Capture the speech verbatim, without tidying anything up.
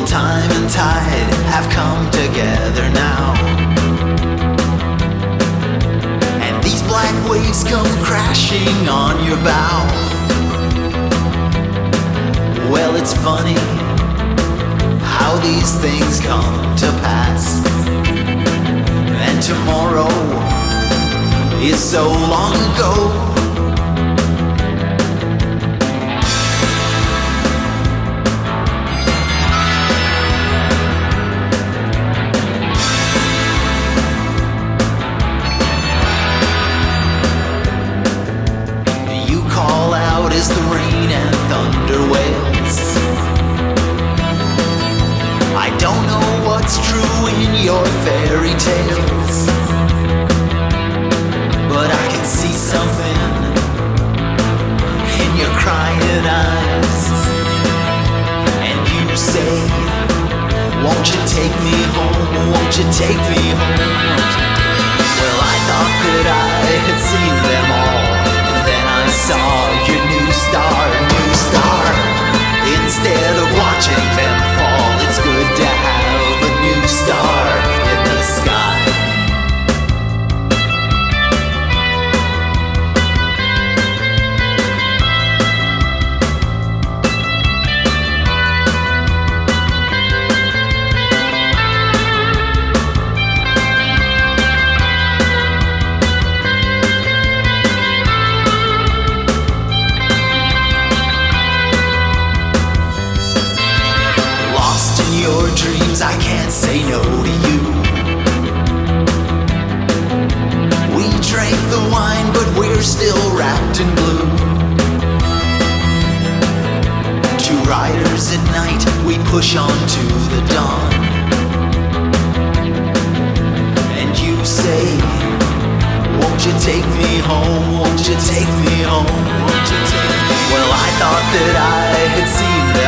time and tide have come together now, and these black waves come crashing on your bow. Well, it's funny how these things come to pass, and tomorrow is so long ago. As the rain and thunder wails, I don't know what's true in your fairy tales, but I can see something in your crying eyes. And you say, won't you take me home, won't you take me home? Well, I thought that I had seen them all, and then I saw your new star, new star. Instead of watching them fall, it's good to have a new star in the sky. Your dreams, I can't say no to you. We drank the wine, but we're still wrapped in blue. Two riders at night, we push on to the dawn. And you say, won't you take me home, won't you take me home, won't you take me home? Well, I thought that I had seen them